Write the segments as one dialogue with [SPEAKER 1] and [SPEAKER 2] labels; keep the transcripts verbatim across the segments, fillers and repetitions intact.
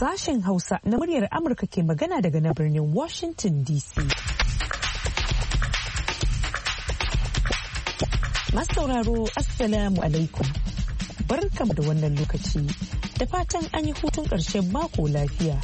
[SPEAKER 1] Sashen Hausa na muryar Amurka ke magana daga na birnin Washington D C. Masu sauraro, Assalamu alaikum. Barkamu da wannan lokaci. Da fatan an yi hutun ƙarshen mako lafiya.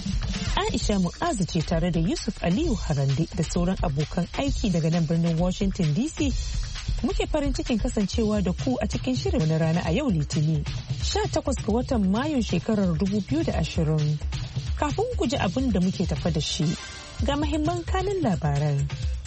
[SPEAKER 1] Aisha Mu'azu ce tare da Yusuf Aliyu Harande da sauran abokan aiki daga nan birnin Washington D C. Muke farin cikin kasancewa da ku a cikin shirin na rana a yau Litinin, sha takwas ga watan Mayun shekarar dubu biyu da ashirin. Kafin ku ji abin da muke tafa da shi, ga mahimman kanin labaran.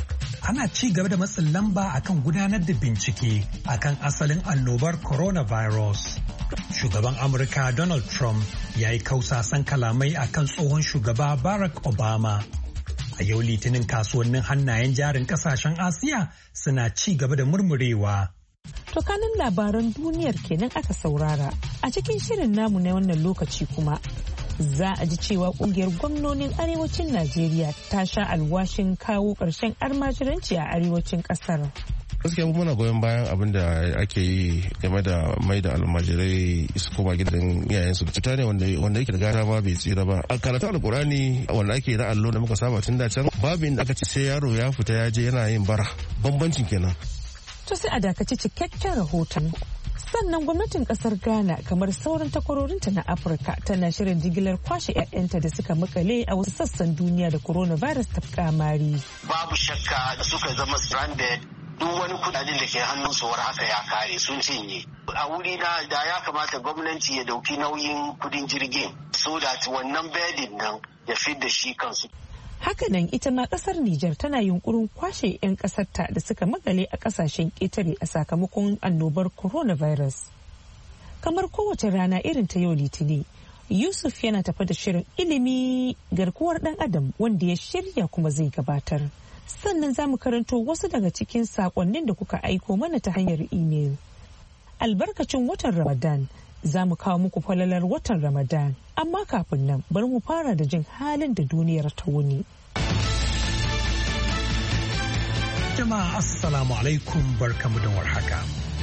[SPEAKER 2] Ana ci gaba da matsin lamba akan gudanar da bincike akan asalin annobar coronavirus. Shugaban Amurka Donald Trump ya yi kausasan kalamai akan tsohon shugaba Barack Obama. A yau Litinin kasuwannin hannayen jarin kasashen Asiya suna ci gaba da murmurewa.
[SPEAKER 1] To kanin labaran duniyar kenan aka saurara. A cikin shirin namu na wannan lokaci kuma za a ji cewa kungiyar gwamnonin arewacin Najeriya ta sha alwashin kawo ƙarshen almajiranci a arewacin ƙasar.
[SPEAKER 3] gaskiya mu muna goyon bayan abin da ake yi game da mai da almajirai su koma gidan iyayensu da cuta ne wanda yake da gata ma bai tsira ba a karatu alkurani wanda ake na allo da muka saba tun da can babu inda aka ce sai yaro ya fita ya je yana yin bara bambancin kenan.
[SPEAKER 1] To sai a dakaci cikakken rahoton. Sannan gwamnatin kasar Ghana kamar sauran takwarorinta na Afirka tana shirin jigilar kwashe 'ya'yanta da suka makale a wasu sassan duniya da coronavirus ta kamari.
[SPEAKER 4] Babu shakka da suka zama stranded duk wani kudaden da ke hannunsu war haka ya kare sun cinye. A wuri na da ya kamata gwamnati ya dauki nauyin kudin jirgin so that wannan bedin nan ya fi da shi kansu.
[SPEAKER 1] Hakanan ita ma kasar Nijar tana yunkurin kwashe 'yan kasarta da suka magale a kasashen ƙetare a sakamakon annobar coronavirus. Kamar kowace rana irin ta yau Litinin, Yusuf yana tafa da shirin ilimi garkuwar ɗan adam wanda ya shirya kuma zai gabatar. Sannan za mu karanto wasu daga cikin saƙonnin da kuka aiko mana ta hanyar imel. Albarkacin watan Ramadan za mu kawo muku falalar watan Ramadan, amma kafin nan bari mu fara da jin halin da duniyar ta wuni.
[SPEAKER 2] Jama'a assalamu alaikum barkamu da warhaka.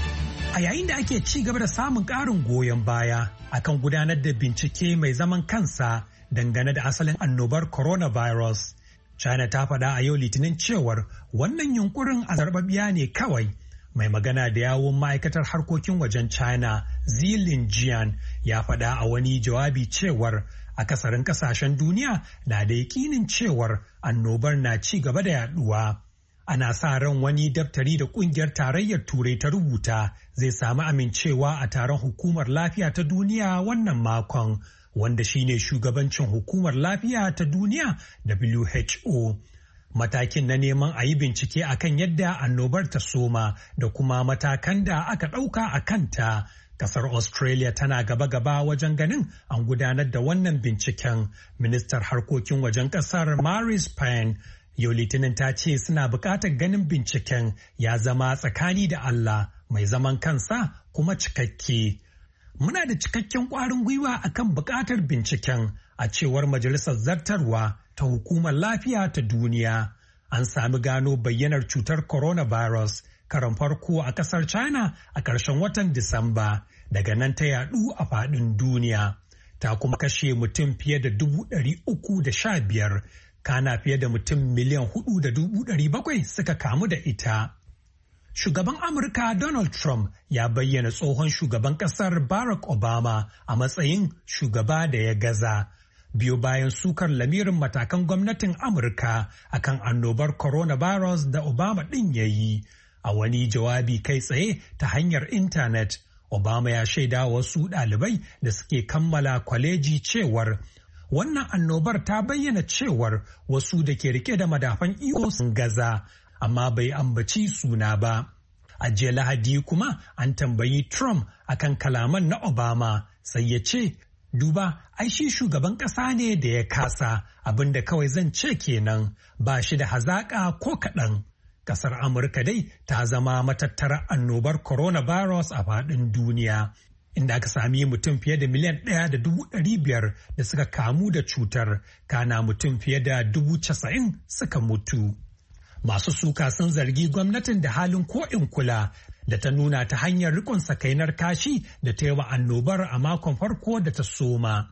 [SPEAKER 2] A yayin da ake ci gaba da samun ƙarin goyon baya akan gudanar da bincike mai zaman kansa dangane da asalin annobar coronavirus, China ta faɗa a yau Litinin cewar wannan yunkurin azarbabiya ne kawai. Mai magana da yawun ma'aikatar harkokin wajen China, Zilin Jian, ya faɗa a wani jawabi cewar akasarin kasashen duniya na da yakinin cewar annobar na ci gaba da yaduwa. Ana sa ran wani daftari da kungiyar tarayyar Turai ta rubuta zai samu amincewa a taron hukumar lafiya ta duniya wannan makon, wanda shine shugabancin hukumar lafiya ta duniya W H O. Matakin na neman a yi bincike akan yadda annobar ta soma da kuma matakan da aka ɗauka a kanta. Kasar Australia tana gaba-gaba wajen ganin an gudanar da wannan binciken. Ministar harkokin wajen kasar Maris Payne yau Litinin ta ce suna buƙatar ganin binciken ya zama tsakani da Allah mai zaman kansa kuma cikakke. Muna da cikakken ƙwarin gwiwa akan buƙatar binciken a cewar Majalisar Zartarwa ta Hukumar Lafiya ta Duniya. An sami gano bayyanar cutar coronavirus karon farko a ƙasar China a ƙarshen watan Disamba. Daga nan ta yaɗu a faɗin duniya. Ta kuma kashe mutum fiye da dubu ɗari uku da sha biyar. Kana fiye da mutum miliyan hudu da dubu ɗari bakwai suka kamu da ita. Shugaban Amurka Donald Trump ya bayyana tsohon shugaban ƙasar Barack Obama a matsayin shugaba da ya gaza. Biyo bayan sukar lamirin matakan gwamnatin Amurka akan annobar coronavirus da Obama ɗin ya yi. A wani jawabi kai tsaye ta hanyar intanet, Obama ya shaida wasu ɗalibai da suke kammala kwaleji cewar wannan annobar ta bayyana cewar wasu da ke rike da madafan iko sun gaza, amma bai ambaci suna ba. A jiya Lahadi kuma an tambayi Trump akan kalaman na Obama, sai ya ce, duba, ai shi shugaban ƙasa ne da ya kasa, abinda kawai zan ce kenan, ba shi da hazaƙa ko kaɗan. Ƙasar Amurka dai ta zama matattarar annobar coronavirus a faɗin duniya, inda aka sami mutum fiye da miliyan ɗaya da dubu ɗari biyar da suka kamu da cutar, kana mutum fiye da dubu casa'in suka mutu. Masu suka sun zargi gwamnatin da halin ko'in kula da ta nuna ta hanyar rikon sakainar kashi da ta yi wa annobar a makon farko da ta soma.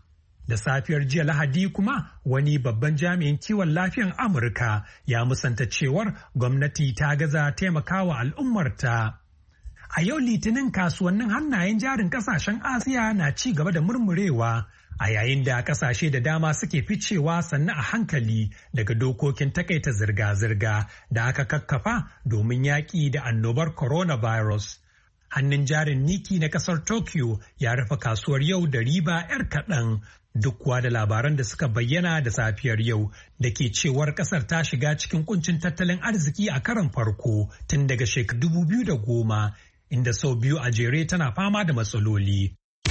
[SPEAKER 2] Da safiyar jiya Lahadi kuma wani babban jami'in kiwon lafiyan Amurka ya musanta cewar gwamnati ta gaza taimakawa al'ummarta. A yau Litinin kasuwannin hannayen jarin kasashen Asiya na ci gaba da murmurewa a yayin da kasashe da dama suke ficewa sannu a hankali daga dokokin takaita zirga-zirga da aka kakkafa domin yaƙi da annobar coronavirus. Hannun jarin Niki na kasar Tokyo ya rufe kasuwar yau da riba 'yar kaɗan. Duk kuwa da labaran da suka bayyana da safiyar yau da ke cewar kasar ta shiga cikin kuncin tattalin arziki a karon farko tun daga shekaru dubu biyu da goma inda sau biyu a jere tana fama da matsaloli.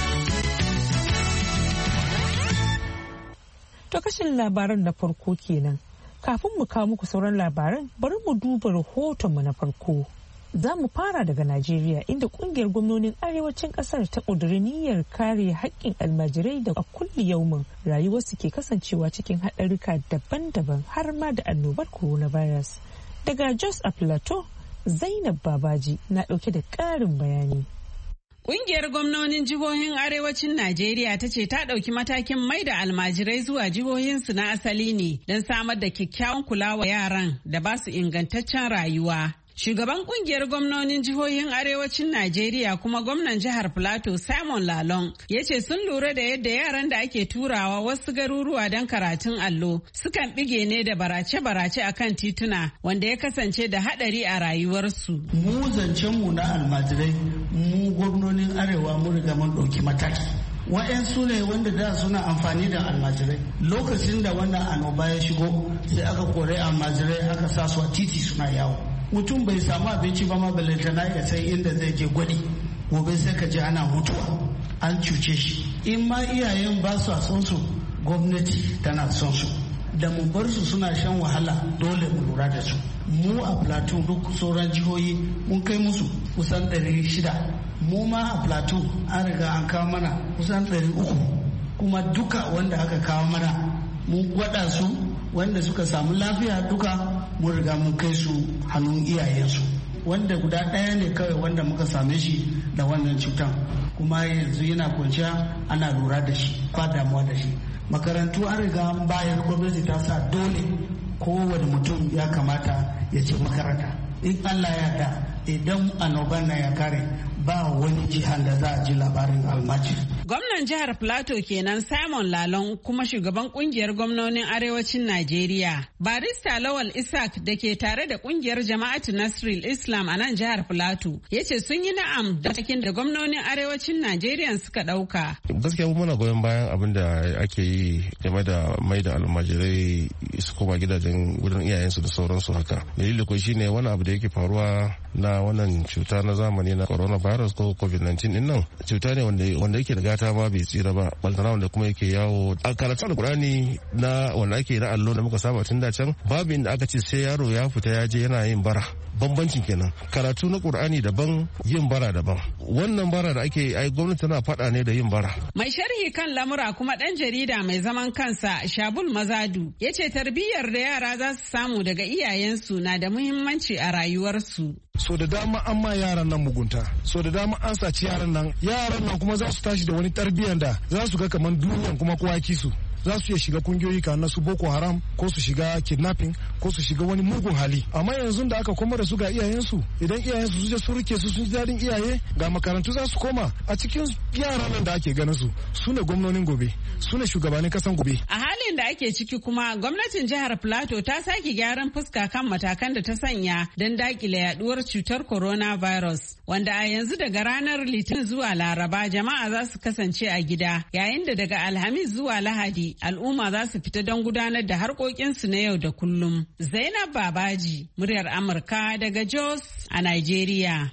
[SPEAKER 1] To kashin labaran na farko kenan. Kafin mu kawo muku sauran labaran bari mu duba rahotonmu na farko. Za mu fara daga Najeriya inda kungiyar gwamnonin arewacin kasar ta ƙudiri niyyar kare haƙƙin almajirai da a kulli yaumin rayuwarsu ke kasancewa cikin haɗarurruka daban-daban har ma da annobar coronavirus. Daga Jos a Plateau, Zainab Babaji na ɗauke da ƙarin bayani.
[SPEAKER 5] Ƙungiyar gwamnonin jihohin arewacin Najeriya ta ce ta ɗauki matakin mai da almajirai zuwa jihohinsu na asali ne don samar da kyakkyawan kula wa yaran da ba su ingantaccen rayuwa. Shugaban kungiyar gwamnonin jihohin arewacin Najeriya kuma gwamnan jihar Plateau Simon Lalong ya ce sun lura da yadda yaran da ake turawa wasu garuruwa don karatun allo sukan bige ne da barace-barace akan tituna wanda ya kasance da hadari a rayuwarsu.
[SPEAKER 6] Mu zancenmu na almajirai mu gwamnonin arewa mun riga mun ɗauki mataki. Wa'yansu ne wanda da suna amfani da almajirai lokacin da wannan annoba ya shigo sai aka kore almajirai aka sa su a titi suna yawo. Mutum bai samu abinci ba ma balantana ya sai inda zai je gwadi gobe sai ka ji ana mutuwa an cuce shi in ma iyayen ba su a son su gwamnati tana son su da mu bar su suna shan wahala dole mu lura da su mu a Plateau duk sauran jihohi mun kai musu kusan ɗari shida mu ma a Plateau an riga an kawo mana kusan ɗari uku kuma duka wanda aka kawo mana mun gwada su wanda suka samu lafiya duka mun riga mun kai su hannun iyayensu wanda guda ɗaya ne kawai wanda muka same shi da wannan cutan kuma yanzu yana kwanciya ana lura da shi ba damuwa da shi makarantu an riga bayan gwamnati ta sa dole kowane mutum ya kamata ya ce makaranta in Allah ya da idan annoban na ya kare ba wani jihar da za a ji labarin almajiri.
[SPEAKER 5] Gwamnan jihar Plateau kenan Simon Lalong kuma shugaban kungiyar gwamnonin arewacin Najeriya. Barista Lawal Isaac da ke tare da kungiyar Jama'atu Nasril Islam a nan jihar Plateau ya ce sun yi na'am da takin da gwamnonin arewacin Najeriya suka ɗauka.
[SPEAKER 3] Gaskiya mu muna goyon bayan abin da ake yi game da mai da almajirai su koma gidajen gudun iyayensu da sauransu haka. Dalili ko shine wani abu da yake faruwa na wannan cuta na zamani na coronavirus ko covid nineteen din nan cuta ne wanda yake da gata ma bai tsira ba baltana wanda kuma yake yawo a karatun alkurani na wanda ake na allo da muka saba tun da can babu inda aka ce sai yaro ya fita ya je yana yin bara bambancin kenan karatu na qur'ani daban yin bara daban wannan bara da ake ai gwamnati tana fada ne da yin bara.
[SPEAKER 5] Mai sharhi kan lamura kuma dan jarida mai zaman kansa Shabul Mazadu ya ce tarbiyyar da yara za su samu daga iyayensu na da muhimmanci a rayuwarsu.
[SPEAKER 7] So da dama an ma yaran nan mugunta, so da dama an saci yaran nan, yaran nan kuma za su tashi da wani tarbiyyar da za su ga kamar duniyan kuma kowa kisu. Za su iya shiga kungiyoyi kamar su Boko Haram ko su shiga kidnapping ko su shiga wani mugun hali. Amma yanzu da aka koma da su ga iyayensu, idan iyayensu su je su rike su sun ji daɗin iyaye ga makarantu za su koma a cikin yaran nan da ake ganin su su ne gwamnonin gobe, su ne shugabannin kasan gobe.
[SPEAKER 5] A halin da ake ciki kuma gwamnatin jihar Plateau ta sake gyaran fuska kan matakan da ta sanya don dakile yaduwar cutar coronavirus wanda a yanzu daga ranar Litinin zuwa Laraba jama'a za su kasance a gida yayin da daga Alhamis zuwa Lahadi al'umma za su fita don gudanar da harkokinsu na yau da kullum. Zainab Babaji, muryar Amurka daga Jos a Nigeria.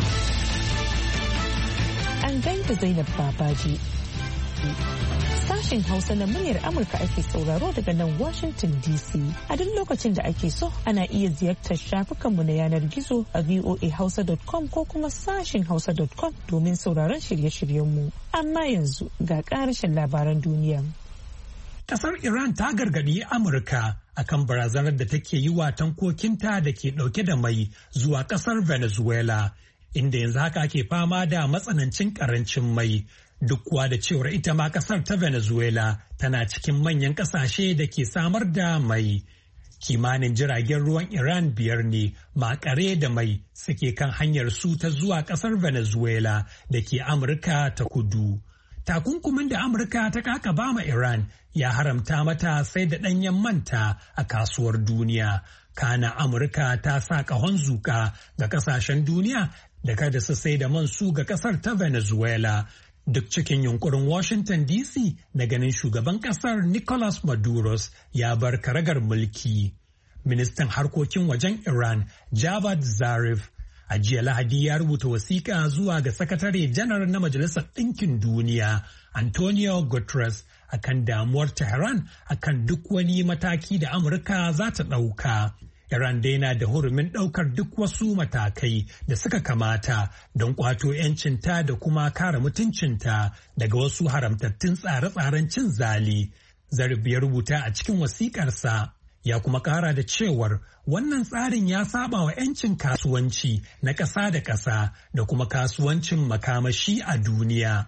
[SPEAKER 1] An gaida Zainab Babaji. Sashen Hausa na muryar Amurka ake sauraro daga nan Washington D C. A duk lokacin da ake so ana iya ziyartar shafukanmu na yanar gizo a voa hausa dot com ko kuma sashen hausa dot com domin sauraron shirye-shiryenmu. Amma yanzu ga ƙarashin labaran duniya.
[SPEAKER 2] Kasar Iran ta gargaɗi Amurka akan barazanar da take yi wa tankokinta da ke ɗauke da mai zuwa ƙasar Venezuela, inda yanzu haka ake fama da matsanancin ƙarancin mai. Duk kuwa da cewar ita ma kasar ta Venezuela tana cikin manyan kasashe da ke samar da mai. Kimanin jiragen ruwan Iran biyar ne makare da mai suke kan hanyar su ta zuwa kasar Venezuela da ke Amurka ta kudu. Takunkumin da Amurka ta kakaba ma Iran ya haramta mata sai da ɗanyen manta a kasuwar duniya. Kana Amurka ta sa ƙahon zuƙa ga ƙasashen duniya da kada su sai da man su ga ƙasar ta Venezuela. Duk cikin yunkurin Washington D C na ganin shugaban ƙasar Nicolas Maduro ya bar karagar mulki. Ministan harkokin wajen Iran Javad Zarif a jiya Lahadi ya rubuta wasiƙa zuwa ga sakatare janar na Majalisar Ɗinkin Duniya Antonio Guterres akan damuwar Tehran akan duk wani mataki da Amurka za ta ɗauka. Iran dai na da hurumin ɗaukar duk wasu matakai da suka kamata don ƙwato 'yancinta da kuma kare mutuncinta daga wasu haramtattun tsare-tsaren cin zali. Zarif ya rubuta a cikin wasiƙarsa ya kuma ƙara da cewar wannan tsarin ya saba wa 'yancin kasuwanci na ƙasa da ƙasa da kuma kasuwancin makamashi a duniya.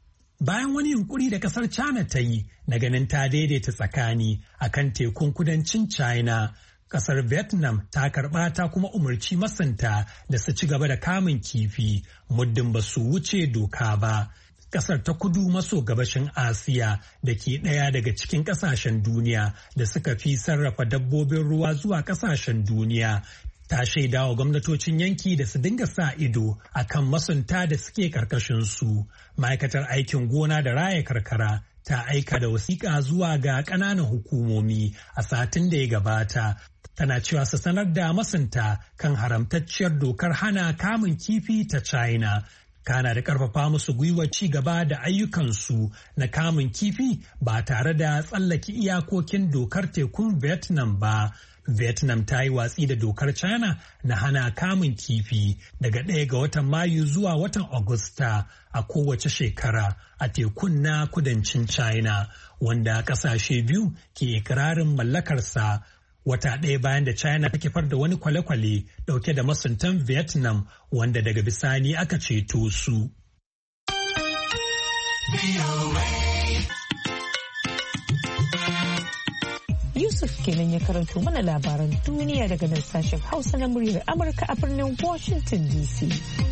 [SPEAKER 2] Bayan wani yunkuri da ƙasar China ta yi na ganin ta daidaita tsakani a kan tekun kudancin China, kasar Vietnam ta karɓa ta kuma umarci masanta da su ci gaba da kamun kifi muddin ba su wuce doka ba. Kasar ta kudu maso gabashin Asiya da ke ɗaya daga cikin ƙasashen duniya da suka fi sarrafa dabbobin ruwa zuwa ƙasashen duniya ta shaida wa gwamnatocin yanki da su dinga sa ido a kan masunta da suke karkashin su. Ma'aikatar aikin gona da raya karkara ta aika da wasiƙa zuwa ga ƙananan hukumomi a satin da ya gabata. Tana cewa su sanar da masunta kan haramtacciyar dokar hana kamun kifi ta China. Kana da ƙarfafa musu gwiwa ci gaba da ayyukansu na kamun kifi ba tare da tsallake iyakokin dokar tekun Vietnam ba. Vietnam ta yi watsi da dokar China na hana kamun kifi daga ɗaya ga watan Mayu zuwa watan Agusta a kowace shekara a tekun na kudancin China, wanda ƙasashe biyu ke ikirarin mallakarsa. Wata ɗaya bayan da China ta kifar da wani kwale-kwale ɗauke da masuntan Vietnam wanda daga bisani aka ceto su.
[SPEAKER 1] Yusuf kenan ya karanto mana labaran duniya daga nan sashen Hausa na muryar Amurka a birnin Washington D C.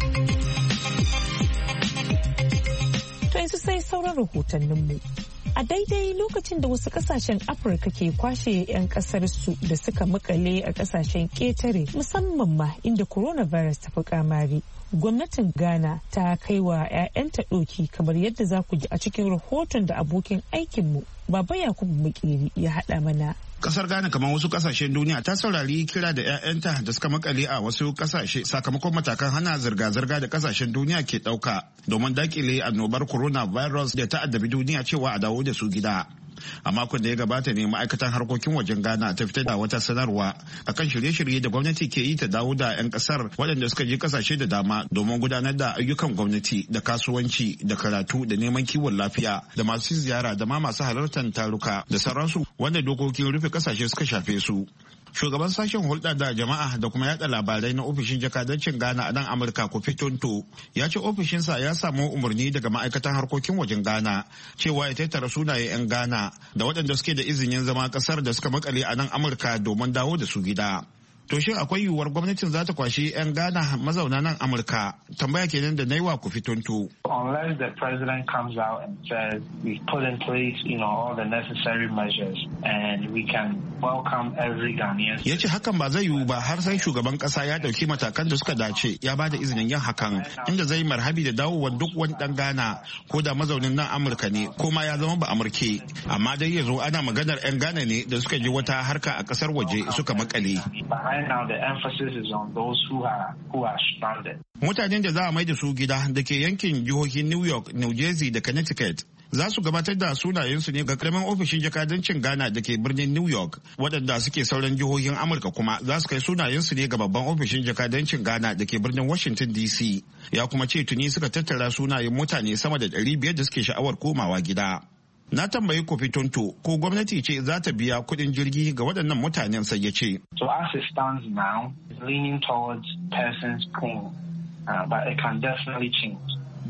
[SPEAKER 1] To yanzu sai sauran rahotanninmu. A daidai lokacin da wasu kasashen Afirka ke kwashe 'yan kasarsu da suka makale a kasashen ƙetare musamman ma inda coronavirus ta fi kamari. Gwamnatin Ghana ta kai wa 'ya'yanta ɗoki kamar yadda za ku ji a cikin rahoton da abokin aikinmu Baba Yakubu Makeri ya haɗa mana.
[SPEAKER 8] Kasar Ghana kamar wasu kasashen duniya ta saurari kira da 'ya'yanta da suka makale a wasu kasashe sakamakon matakan hana zirga-zirga da kasashen duniya ke ɗauka domin dakile annobar coronavirus da ta addabi duniya cewa a dawo da su gida. A makon da ya gabata ne ma'aikatan harkokin wajen Ghana ta fitar da wata sanarwa akan shirye-shirye da gwamnati ke yi ta dawo da 'yan kasar waɗanda suka je kasashe da dama domin gudanar da ayyukan gwamnati da kasuwanci da karatu da neman kiwon lafiya da masu ziyara da ma masu halartar taruka da sauransu wanda dokokin rufe kasashe suka shafe su. Shugaban sashen hulɗa da jama'a da kuma yada labarai na ofishin jakadancin Ghana a nan Amurka Kofi Tonto ya ce ofishinsa ya samu umarni daga ma'aikatan harkokin wajen Ghana cewa ya tattara sunaye 'yan Ghana da waɗanda suke da izinin zama ƙasar da suka makale a nan Amurka domin dawo da su gida. To shin akwai yiwuwar gwamnatin za ta kwashi 'yan Ghana mazauna nan Amurka? Tambaya kenan da na yi wa Kofi Tonto.
[SPEAKER 9] Unless the president comes out and says we've put in place, you know, all the necessary measures and we can welcome every Ghanaian.
[SPEAKER 8] Ya ce hakan ba zai yiwu ba har sai shugaban kasa ya dauki matakan da suka dace ya ba da izinin yin hakan inda zai marhabi da dawowar duk wani dan Ghana ko da mazaunin nan Amurka ne ko ma ya zama ba Amurke. Amma dai yanzu ana maganar 'yan Ghana ne da suka je wata harka a kasar waje suka makale.
[SPEAKER 9] Right now the emphasis is on those who are who are stranded.
[SPEAKER 8] Mutanen da za a mai da su gida da ke yankin jihohin New York, New Jersey da Connecticut za su gabatar da sunayensu ne ga karamin ofishin jakadancin Ghana da ke birnin New York, waɗanda suke sauran jihohin Amurka kuma za su kai sunayensu ne ga babban ofishin jakadancin Ghana da ke birnin Washington D C. Ya kuma ce tuni suka tattara sunayen mutane sama da ɗari biyar da suke sha'awar komawa gida. Na tambayi Kofi Tonto ko gwamnati ce za ta biya kuɗin jirgi ga waɗannan mutanen sai ya ce.
[SPEAKER 9] So as it stands now, it's leaning towards persons paying, uh, but it can definitely change.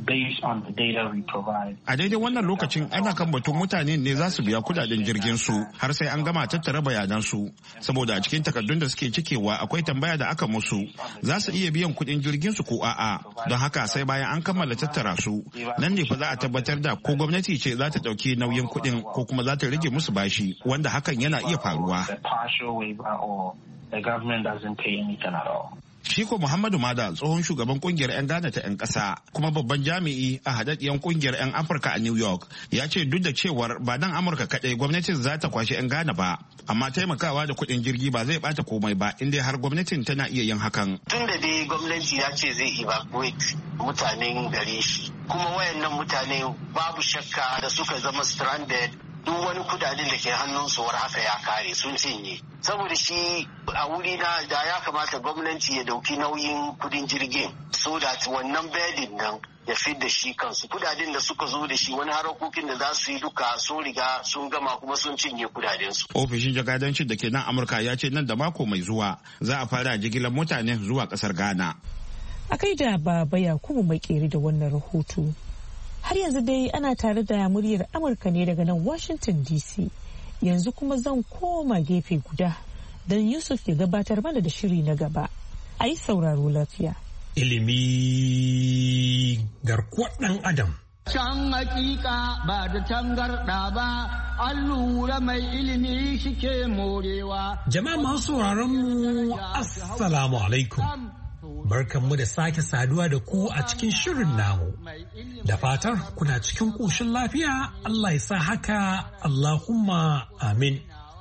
[SPEAKER 9] based on the data we provide.
[SPEAKER 8] A daidai wannan lokacin ana kan batun mutane ne za su biya kudaden jirgin su har sai an gama tattara bayanan su, saboda a cikin takardun da suke cikewa akwai tambaya da aka musu za su iya biyan kudin jirgin su ko a'a. Don haka sai bayan an kammala tattara su nan ne fa za a tabbatar da ko gwamnati ce za ta dauki nauyin kudin ko kuma za ta rage musu bashi, wanda hakan yana iya faruwa. Shiko Muhammadu Mada, tsohon shugaban kungiyar 'yan Ghana ta 'yan ƙasa kuma babban jami'i a haɗaɗɗiyar kungiyar 'yan Afirka a New York, ya ce duk da cewar ba dan Amurka kaɗai gwamnatin za ta kwashe 'yan Ghana ba, amma taimakawa da kuɗin jirgi ba zai ɓata komai ba inda har gwamnatin tana iya yin hakan.
[SPEAKER 4] Tun da dai gwamnati ya ce zai evacuate mutanen gare shi, kuma wayannan mutane babu shakka da suka zama stranded, duk wani kudaden da ke hannunsu war haka ya kare sun cinye. Saboda shi a wuri na da ya kamata gwamnati ya dauki nauyin kudin jirgin so da wannan bedin nan ya fi da shi kansu. Kudaden da suka zo da shi wani harakokin da za su yi duka sun riga sun gama kuma sun cinye kudadensu.
[SPEAKER 8] Ofishin jakadancin da ke nan Amurka ya ce nan da mako mai zuwa za a fara jigilar mutane zuwa kasar Ghana.
[SPEAKER 1] A kai da Baba Yakubu mai keri da wannan rahoto. Har yanzu dai ana tare da muryar Amurka ne daga nan Washington D C. Yanzu kuma zan koma gefe guda don Yusuf ya gabatar mana da shiri na gaba. A yi sauraro lafiya.
[SPEAKER 2] Ilimi garkuwar ɗan Adam.
[SPEAKER 10] Can hakika ba da tangarɗa ba, an lura mai ilimi shike morewa.
[SPEAKER 2] Jama'a masu sauraron mu Assalamu alaikum. Barkanmu da sake saduwa da ku a cikin shirin namu. Da fatar kuna cikin ƙoshin lafiya, Allah ya sa haka, Allahumma amin.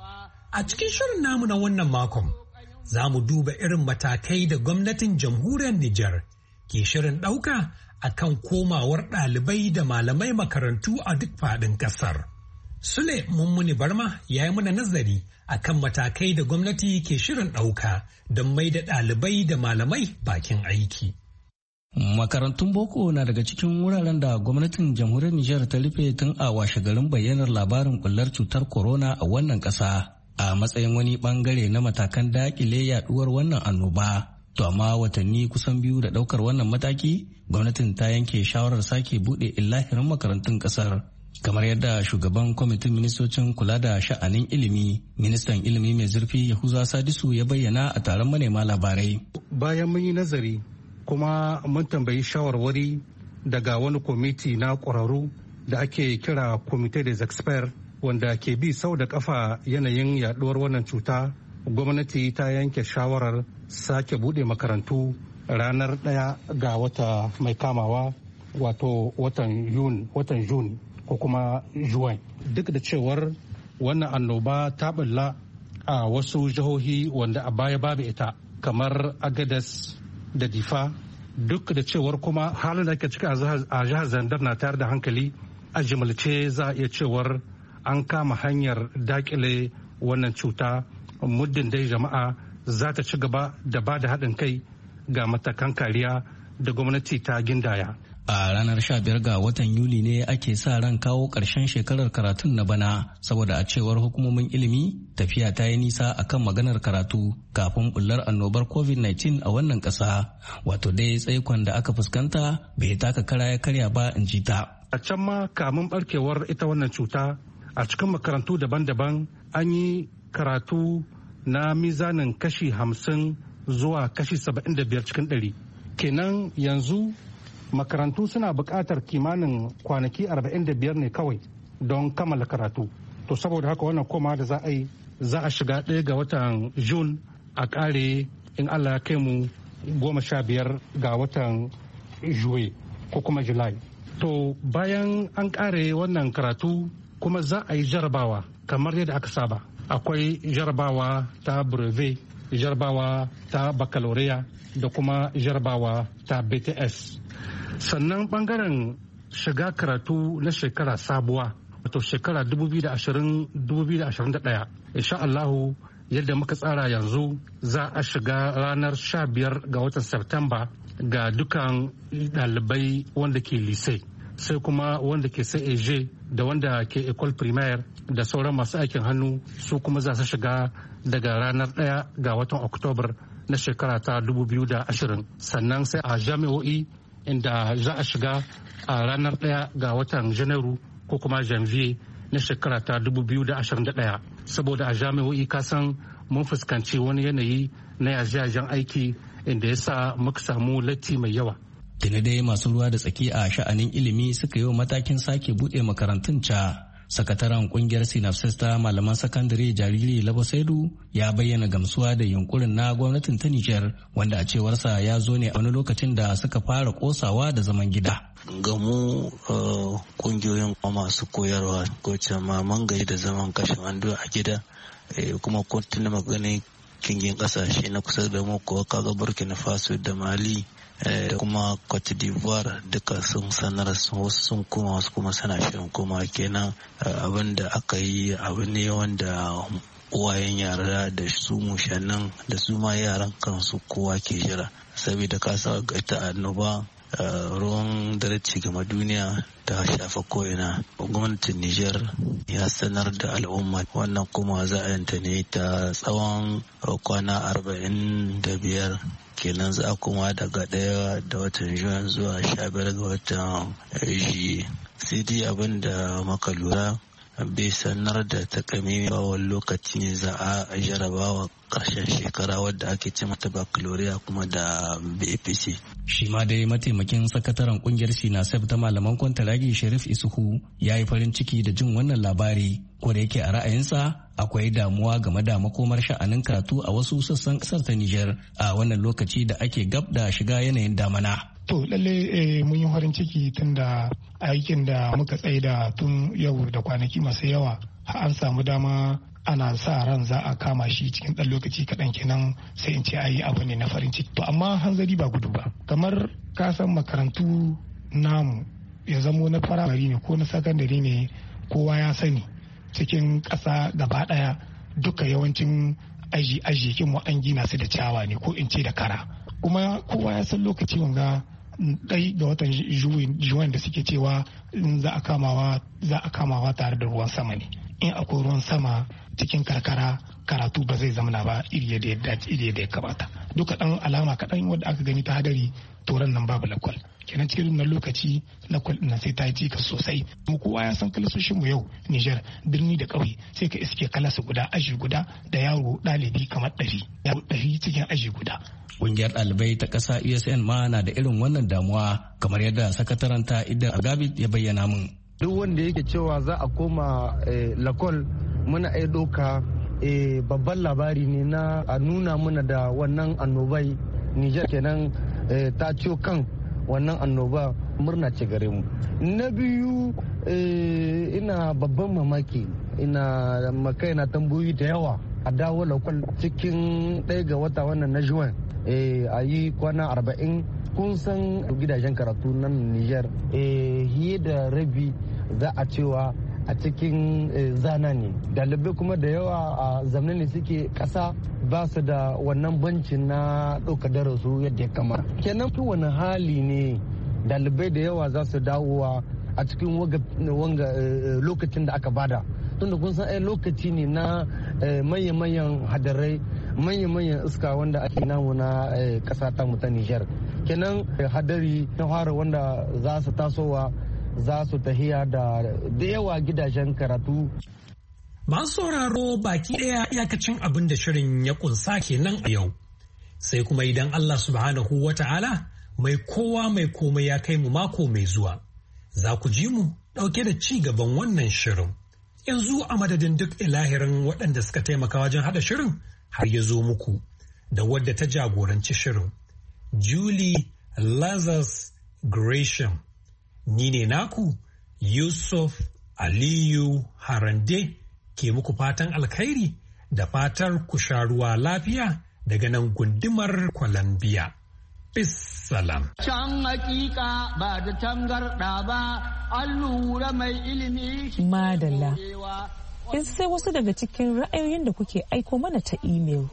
[SPEAKER 2] A cikin shirin namu na wannan makon, za mu duba irin matakai da gwamnatin jamhuriyar Nijar ke shirin ɗauka a kan komawar ɗalibai da malamai makarantu a duk faɗin ƙasar. Sule Mummuni Barma ya yi mana nazari a kan matakai da gwamnati ke shirin ɗauka don mai da ɗalibai da malamai bakin aiki.
[SPEAKER 11] Makarantun boko na daga cikin wuraren da gwamnatin jamhuriyar Nijar ta rufe tun a washe garin bayyanar labarin bullar cutar corona a wannan ƙasa a matsayin wani bangare na matakan daƙile yaduwar wannan annoba. To amma watanni kusan biyu da ɗaukar wannan mataki, gwamnatin ta yanke shawarar sake buɗe illahirin makarantun ƙasar. Kamar yadda shugaban kwamitin ministocin kula da sha'anin ilimi, ministan ilimi mai zurfi Yahuza Sadisu ya bayyana a taron manema labarai.
[SPEAKER 12] Bayan mun yi nazari kuma mun tambayi shawarwari daga wani kwamiti na ƙwararru da ake kira Comité des Experts wanda ke bi sau da kafa yanayin yaduwar wannan cuta, gwamnati ta yanke shawarar sake bude makarantu ranar ɗaya ga wata mai kamawa, wato watan Yun, watan Jun ko kuma Juwan. Duk da cewar wannan annoba ta bulla a wasu jihohi wanda a baya babu ita kamar Agadez da Difa, duk da cewar kuma halin da ake ciki a jihar Zandar na tayar da hankali, a jimilce za a iya cewar an kama hanyar dakile wannan cuta muddin dai jama'a za ta ci gaba da ba da haɗin kai ga matakan kariya da gwamnati ta gindaya.
[SPEAKER 11] A ranar sha biyar ga watan Yuli ne ake sa ran kawo ƙarshen shekarar karatun na bana, saboda a cewar hukumomin ilimi tafiya ta yi nisa akan maganar karatu kafin bullar annobar covid nineteen a wannan ƙasa, wato dai tsaikon da aka fuskanta bai taka kara ya karya ba in ji ta.
[SPEAKER 12] A can ma kamun barkewar ita wannan cuta a cikin makarantu daban-daban an yi karatu na mizanin kashi hamsin zuwa kashi saba'in da biyar cikin ɗari. Kenan yanzu makarantu suna buƙatar kimanin kwanaki arba'in da biyar ne kawai don kammala karatu. To saboda haka wannan koma da za a yi za a shiga ɗaya ga watan Jun a ƙare in Allah ya kai mu goma sha biyar ga watan Juwe ko kuma Julai. To bayan an ƙare wannan karatu kuma za a yi jarabawa kamar yadda aka saba. Akwai jarabawa ta brevet, jarabawa ta baccalaureate da kuma jarabawa ta B T S. Sannan bangaren shiga karatu na shekara sabuwa, wato shekara dubu biyu da ashirin dubu biyu da ashirin da ɗaya. Insha Allahu yadda muka tsara yanzu za a shiga ranar sha biyar ga watan Septemba ga dukan ɗalibai wanda ke lise, sai kuma wanda ke C A G da wanda ke école primaire da sauran masu aikin hannu su kuma za su shiga daga ranar ɗaya ga watan Oktobar na shekara ta dubu biyu da ashirin. Sannan sai a jami'o'i inda za a shiga a ranar ɗaya ga watan janairu ko kuma janvier na shekara ta dubu biyu da ashirin da ɗaya. Saboda a jami'o'i kasan mun fuskanci wani yanayi na yaje-yajen aiki inda ya sa muka samu latti mai yawa.
[SPEAKER 11] Tuni dai masu ruwa da tsaki a sha'anin ilimi suka yi wa matakin sake buɗe makarantun ca. Sakataren kungiyar Synapses ta malaman sakandare Jariri Labasaidu ya bayyana gamsuwa da yunkurin na gwamnatin ta Nijar, wanda a cewarsa ya zo ne a wani lokacin da suka fara kosawa da zaman gida.
[SPEAKER 13] Ga mu kungiyoyin masu koyarwa ko maman gari da zaman kashin ando a gida kuma kontuna maganin kingin kasashe na kusa da mu ko kaga Burkina Faso da Mali da kuma Cote d'Ivoire duka sun sanar wasu sun koma wasu kuma sana shirin koma kenan abin da aka yi abu ne wanda uwayen yara da su mushannin da su ma yaran kansu kowa ke jira saboda kasa ga ta annoba ruwan dare ci gama duniya ta shafa ko'ina. Gwamnatin Nijar ya sanar da al'umma wannan kuma za a yanta ne ta tsawon kwana arba'in da biyar kenan za a kuma daga ɗaya da watan juan zuwa sha biyar ga watan juye. Sai dai abin da maka lura bai sanar da takamaiman lokaci ne za a jarabawa ƙarshen shekara wadda ake ce mata baccalaureate kuma da B A P C.
[SPEAKER 11] Shi ma dai mataimakin sakataren kungiyar Sinasef ta malaman kwantaragi Sharif Isuhu ya yi farin ciki da jin wannan labari, ko da yake a ra'ayinsa akwai damuwa game da makomar sha'anin karatu a wasu sassan ƙasar ta Nijar a wannan lokaci da ake gab da shiga yanayin damana.
[SPEAKER 14] To lalle mun yi farin ciki tun da aikin da muka tsaida tun yau da kwanaki masu yawa an samu dama ana sa ran za a kama shi cikin ɗan lokaci kaɗan kenan sai in ce ayi abu ne na farin ciki. To amma hanzari ba gudu ba. Kamar kasan makarantu namu ya zamo na firamare ne ko na sakandare ne kowa ya sani cikin ƙasa gaba ɗaya duka yawancin aji aji kin mu an gina su da ciyawa ne ko in ce da kara. Kuma kowa ya san lokaci wanga ɗai ga watan juwan da suke cewa za a kamawa za a kamawa tare da ruwan sama ne. In akwai ruwan sama cikin karkara karatu ba zai zamana ba iri da ya kamata. Duka ɗan alama kaɗan wadda aka gani ta hadari toron nan babu lakwal. Kenan cikin wannan lokaci lakwal ɗin sai ta yi cikas sosai. Mu kowa ya san kalasoshin mu yau Nijar birni da ƙauye sai ka iske kalasa guda aji guda da yaro ɗalibi kamar ɗari. Yaro ɗari cikin aji guda.
[SPEAKER 11] Ƙungiyar ɗalibai ta ƙasa U S N ma na da irin wannan damuwa kamar yadda sakataranta Idan Agabit ya bayyana min.
[SPEAKER 15] Duk wanda yake cewa za a koma lakol muna iya ɗauka babban labari ne na a nuna muna da wannan annobai Nijar kenan ta ciyo kan wannan annoba murna ce gare mu. Na biyu ina babban mamaki ina makai na tambayoyi da yawa a dawo lakwal cikin ɗaya ga wata wannan na juwan a yi kwana arba'in. Kun san gidajen karatu nan Nijar hiye da rabi za a cewa a cikin zana ne. Dalibai kuma da yawa a zamanin ne suke ƙasa ba su da wannan bancin na ɗauka darasu yadda ya kamata. Kenan fi wani hali ne dalibai da yawa za su dawowa a cikin wanga lokacin da aka bada. Tunda kun san lokaci ne na manya-manyan hadarai manya-manyan iska wanda ake namu na ƙasa ta mu ta Nijar. Kenan hadari na fara wanda za su tasowa za su tahiya da da yawa gidajen karatu.
[SPEAKER 2] Masu sauraro baki ɗaya iyakacin abin da shirin ya kunsa kenan a yau. Sai kuma idan Allah subhanahu wa ta'ala mai kowa mai komai ya kai mu mako mai zuwa. Za ku ji mu ɗauke da ci gaban wannan shirin. Yanzu a madadin duk ilahirin waɗanda suka taimaka wajen haɗa shirin har ya zo muku da wadda ta jagoranci shirin. Julie Lazarus Gresham. Ni ne naku Yusuf Aliyu Harande ke muku fatan alkhairi da fatar ku sha ruwa lafiya daga nan gundumar Columbia. Bissalam.
[SPEAKER 10] Can hakika ba da tangarɗa ba, an lura mai ilimi.
[SPEAKER 1] Madalla. Yanzu sai wasu daga cikin ra'ayoyin da kuke aiko mana ta imel.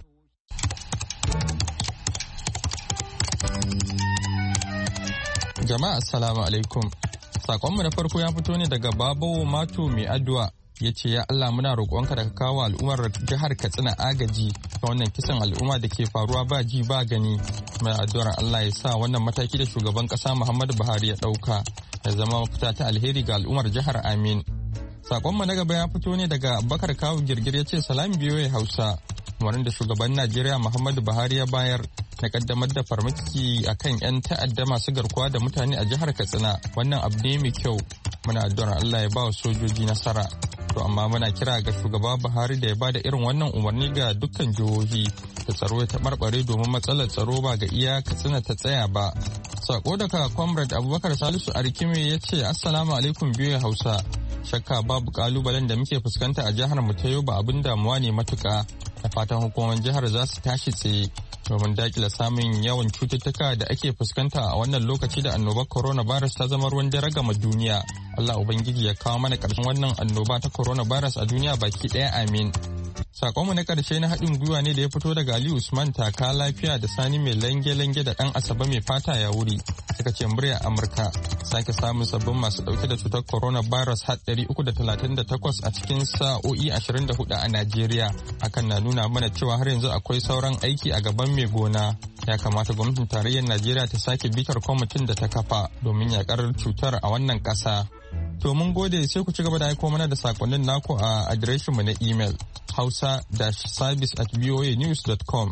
[SPEAKER 16] Jama'a assalamu alaikum. Sakonmu na farko ya fito ne daga Babawo Mato mai addu'a ya ce ya Allah muna roƙonka da ka kawo al'ummar jihar Katsina agaji ga wannan kisan al'umma da ke faruwa ba ji ba gani. Mai addu'ar Allah ya sa wannan mataki da shugaban ƙasa Muhammadu Buhari ya ɗauka ya zama mafita ta alheri ga al'ummar jihar Amin. Sakonmu na gaba ya fito ne daga Abubakar Kawu Girgir ya ce salam biyo ya Hausa. Umarnin da shugaban Najeriya Muhammadu Buhari ya bayar na kaddamar da farmaki akan 'yan ta'adda masu garkuwa da mutane a jihar Katsina wannan abu ne mai kyau. Muna addu'ar Allah ya ba wa sojoji nasara. To amma muna kira ga shugaba Buhari da ya bada irin wannan umarni ga dukkan jihohi da tsaro ya taɓarɓare domin matsalar tsaro ba ga iya Katsina ta tsaya ba. Sako daga Comrade Abubakar Salisu Arkime ya ce Assalamu alaikum biyu Hausa. Shakka babu kalubalen da muke fuskanta a jihar mu ta yau ba abin damuwa ne matuka. Da fatan hukumomin jihar za su tashi tsaye domin dakila samun yawan cututtuka da ake fuskanta a wannan lokaci da annobar coronavirus ta zama ruwan dare gama duniya. Allah Ubangiji ya kawo mana ƙarshen wannan annoba ta coronavirus a duniya baki ɗaya amin. Sakonmu na ƙarshe na haɗin gwiwa ne da ya fito daga Ali Usman taka lafiya da Sani mai lange-lange da ɗan Asabe mai fata ya wuri. Suka ce murya Amurka sake samun sabbin masu ɗauke da cutar coronavirus har ɗari uku da talatin da takwas a cikin sa'o'i ashirin da hudu a Najeriya. Hakan na nuna mana cewa har yanzu akwai sauran aiki a gaban mai gona. Ya kamata gwamnatin tarayyar Najeriya ta sake bitar kwamitin da ta kafa domin yaƙar cutar a wannan ƙasa. To mun gode sai ku ci gaba da aiko mana da sakonnin naku a adireshinmu na imel hausa-service at voa news dot com.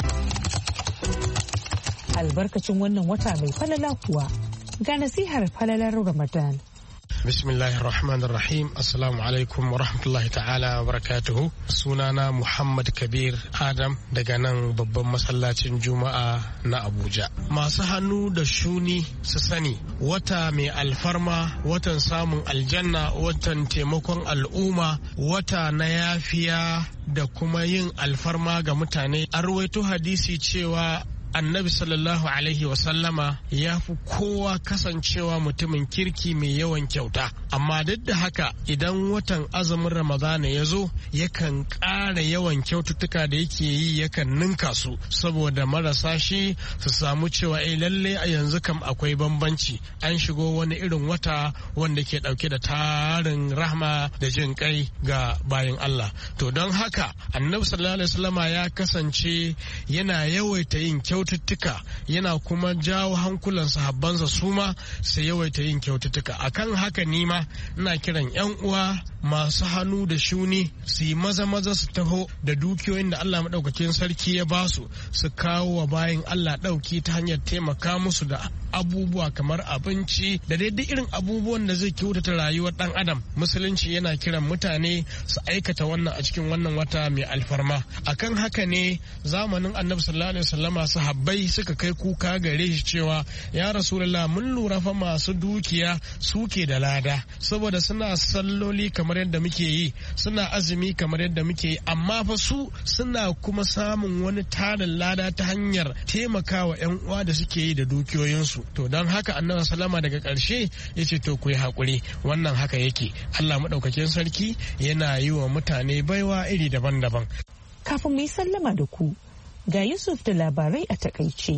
[SPEAKER 1] Albarkacin wannan wata mai falala kuwa ga nasihar falalar Ramadan.
[SPEAKER 17] Bismillahir Rahmanir Rahim. Assalamu alaikum wa rahmatullahi ta'ala wa barakatuhu. Sunana Muhammad Kabir Adam daga nan babban masallacin Juma'a na Abuja. Masu hannu da shuni su sani wata mai alfarma, watan samun aljanna, watan taimakon al'umma, wata na yafiya da kuma yin alfarma ga mutane. An rawaito hadisi cewa Annabi sallallahu alaihi wasallama ya fi kowa kasancewa mutumin kirki mai yawan kyauta, amma duk da haka idan watan azumin Ramadana ya zo yakan ƙara yawan kyaututtuka da yake yi, yakan ninka su saboda marasa shi su samu cewa eh lalle a yanzu kam akwai bambanci, an shigo wani irin wata wanda ke ɗauke da tarin rahma da jin kai ga bayin Allah. To don haka Annabi sallallahu alaihi wasallama ya kasance yana yawaita yin kyauta kyaututtuka, yana kuma jawo hankulan sahabbansa su ma su yawaita yin kyaututtuka. Akan haka ni ma ina kiran yan uwa masu hannu da shuni su yi maza maza su taho da dukiyoyin da Allah madaukakin sarki ya ba su su kawo wa bayin Allah dauki ta hanyar taimaka musu da abubuwa kamar abinci da daidai irin abubuwan da zai kyautata rayuwar dan adam. Musulunci yana kiran mutane su aikata wannan a cikin wannan wata mai alfarma. Akan haka ne zamanin Annabi sallallahu alaihi wasallama sahabbai suka kai kuka gare shi cewa ya Rasulullah mun lura fa masu dukiya suke da lada saboda suna salloli kamar yadda muke yi, suna azumi kamar yadda muke yi, amma fa su suna kuma samun wani tarin lada ta hanyar taimakawa yan uwa da suke yi da dukiyoyinsu. To don haka Annabi sallama daga ƙarshe yace to ku yi hakuri, wannan haka yake. Allah madaukakin sarki yana yi wa mutane baiwa iri daban-daban.
[SPEAKER 1] Kafin mu yi sallama da ku, ga Yusuf da labarai a takaice.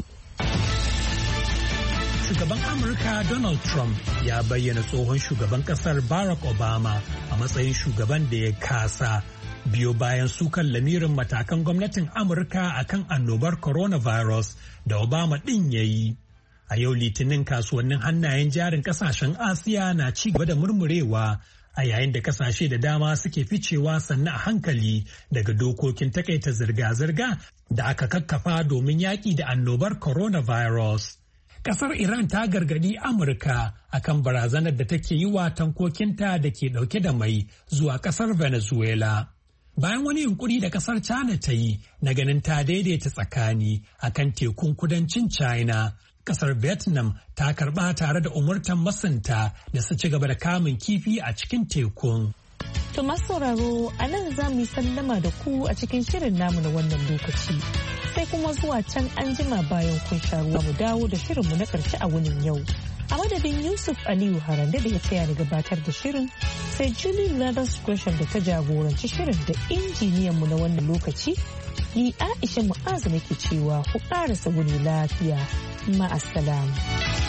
[SPEAKER 2] Shugaban Amurka Donald Trump ya bayyana tsohon shugaban kasar Barack Obama a matsayin shugaban da ya kasa biyo bayan sukan lamirin matakan gwamnatin Amurka akan annobar coronavirus da Obama ɗin ya yi. A yau Litinin kasuwannin hannayen jarin kasashen Asiya na ci gaba da murmurewa a yayin da kasashe da dama suke ficewa sannu a hankali daga dokokin takaita zirga-zirga da aka kakkafa domin yaƙi da annobar coronavirus. Kasar Iran ta gargadi Amurka akan barazanar da take yi wa tankokinta da ke dauke da mai zuwa kasar Venezuela. Bayan wani yunkuri da kasar China ta yi na ganin ta daidaita tsakani akan tekun kudancin China, kasar Vietnam ta karba tare da umurtan masunta da su ci gaba da kamun kifi a cikin tekun.
[SPEAKER 1] To masu sauraro, a nan za mu yi sallama da ku a cikin shirin namu na wannan lokaci. Sai kuma zuwa can an jima bayan kun sha ruwa mu dawo da shirinmu na ƙarshe a wunin yau. A madadin Yusuf Aliyu Harande da ya tsaya da gabatar da shirin, sai Julie Ladders Gresham da ta jagoranci shirin da injiniyanmu na wannan lokaci, ni Aisha Mu'azu nake cewa ku ƙarasa wuni lafiya. Ma'assalam.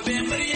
[SPEAKER 18] gobe